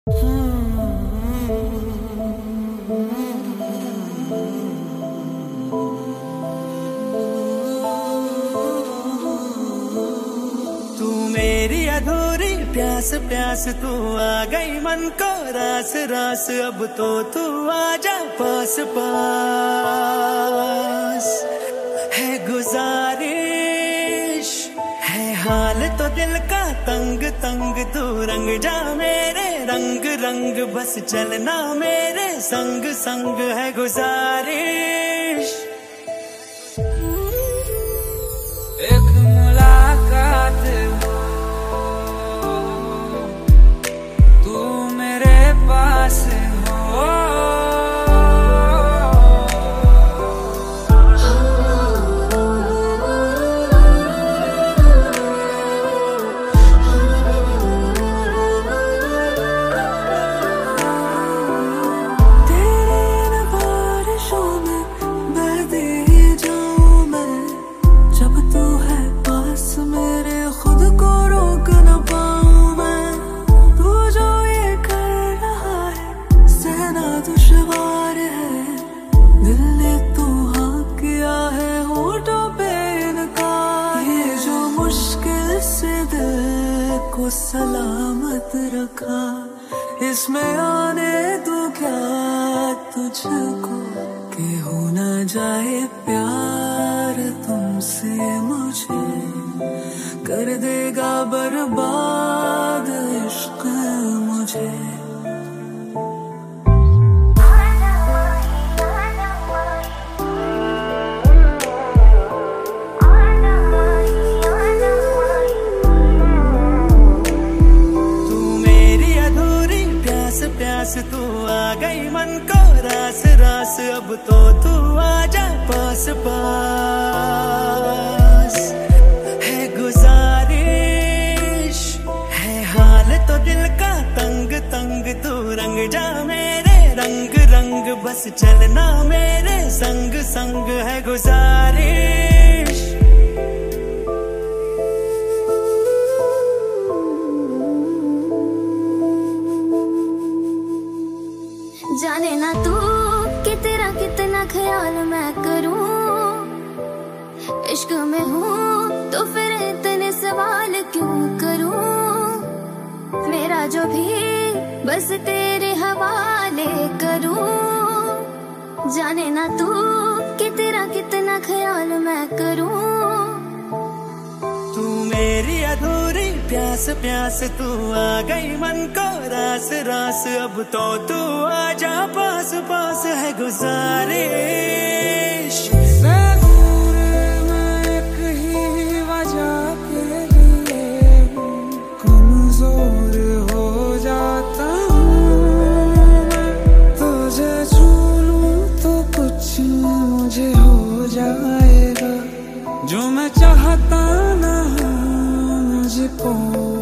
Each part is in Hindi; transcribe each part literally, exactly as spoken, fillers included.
तू मेरी अधूरी प्यास प्यास तू आ गई मन को रास रास, अब तो तू आजा पास पास। है गुजारिश है हाल तो दिल का तंग तंग, तू रंग जा मेरे रंग रंग, बस चलना मेरे संग संग। है गुजारिश एक मुलाकात हो, तू मेरे पास हो। को सलामत रखा, इसमें आने दो क्या तुझको, कि हो ना जाए प्यार तुमसे मुझे, कर देगा बर्बाद इश्क मुझे। प्यास तू आ गई मन को रास रास, अब तो तू आजा पास पास। है गुजारिश है हाल तो दिल का तंग तंग, तू रंग जा मेरे रंग रंग, बस चलना मेरे संग संग। है गुजारिश जाने ना तू कि तेरा कितना ख्याल मैं करूं, इश्क में हूँ तो फिर इतने सवाल क्यों करूं, मेरा जो भी बस तेरे हवाले करूं। जाने ना तू कि तेरा कितना ख्याल मैं करूं। तू मेरी अधूरी प्यास प्यास तू आ गई मन को रास रास, अब तो तू आजा पास पास। है गुजारिश ज़रूर मैं एक ही वजह के लिए कमजोर हो जाता हूँ, तुझे छू लूं तो कुछ मुझे हो जाएगा, जो मैं चाहता ना मुझको।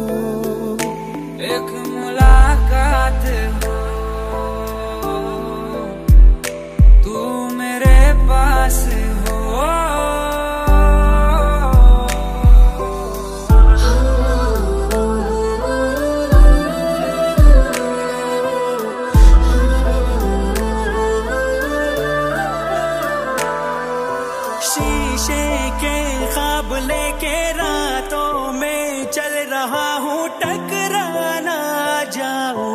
एक मुलाकात हो, तू मेरे पास हो। शीशे के ख्वाब लेके रातों में चल रहा हूँ, टकरा ना जाऊं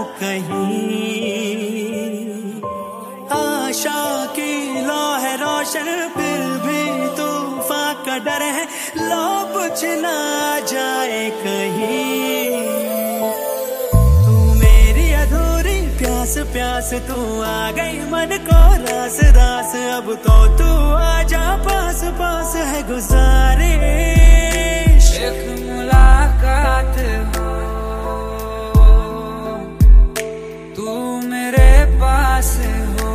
कहीं। आशा की लौ है रोशन फिर भी तूफान का डर है, लो बुझ ना जाए कहीं। तू मेरी अधूरी प्यास प्यास तू आ गई मन को रास रास, अब तो तू आजा पास पास। है गुजारिश एक मुलाकात हो, तू मेरे पास हो।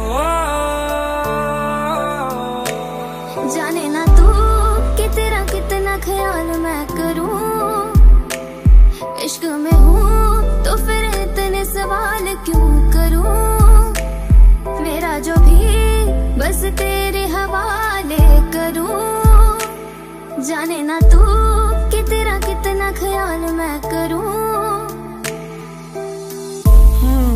जाने ना तू कि तेरा कितना ख्याल मैं करूं, इश्क में हूँ तो फिर इतने सवाल क्यों करूं, मेरा जो भी बस तेरे हवाले करूं। जाने ना तू कि तेरा कितना ख्याल मैं करूं।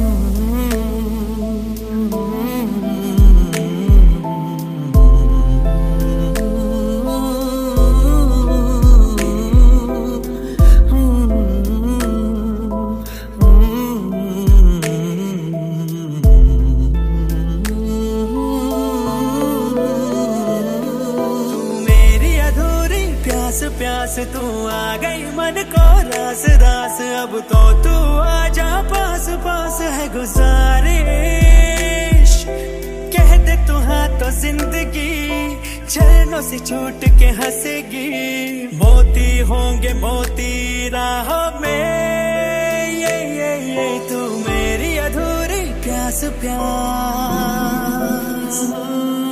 प्यास तू आ गई मन को रास रास, अब तो तू आजा पास पास है गुजारिश, कह दे तू हाँ तो जिंदगी झरनों से छूट के हंसेगी, मोती होंगे मोती राहों में, ये ये ये तू मेरी अधूरी प्यास प्यास।